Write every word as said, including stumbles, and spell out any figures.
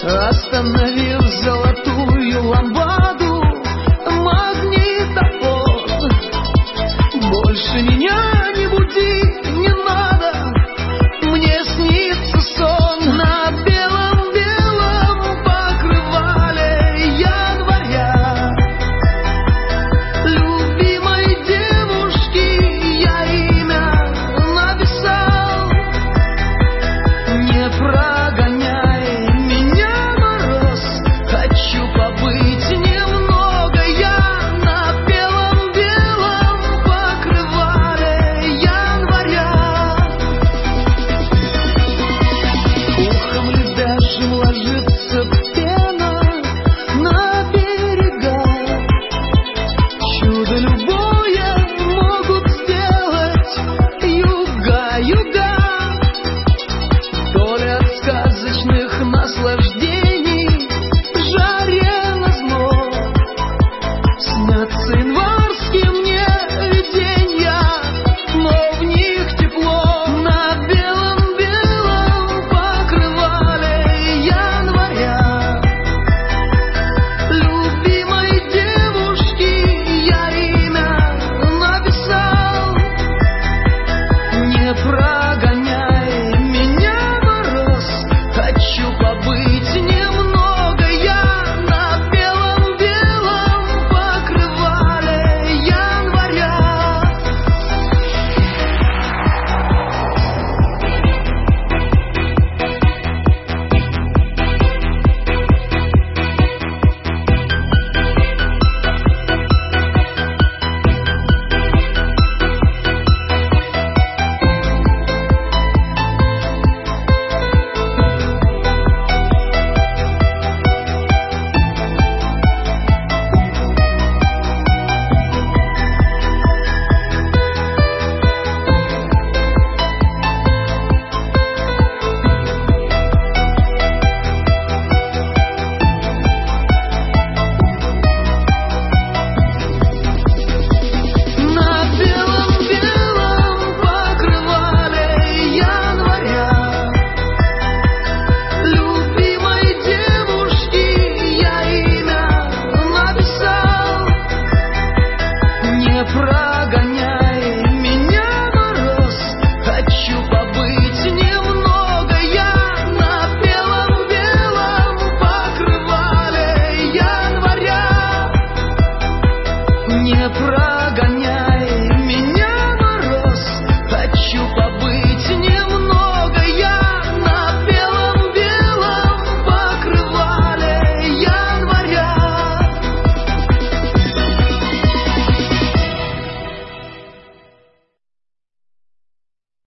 Остановил золотую ламбаду магнитофон. Больше меня не буди, не надо, мне снится сон на белом-белом покрывале января. Любимой девушки я имя написал. Не прогоняй меня, мороз, хочу побыть немного я на белом-белом покрывале января. Ухом ледяшим ложится пена на берега. Чудо любое могут сделать юга, юга. То ли от сказочных наслаждений жаре назло снятся январские мне виденья, но в них тепло на белом-белом покрывале января. Любимой девушки я имя написал. Не прогоняй меня, мороз, хочу побыть немного я на белом-белом покрывале января. На белом-белом покрывале января. Любимой девушки я имя написал. Не прогоняй меня, мороз, хочу побыть немного я на белом-белом покрывале января. Не прогоняй.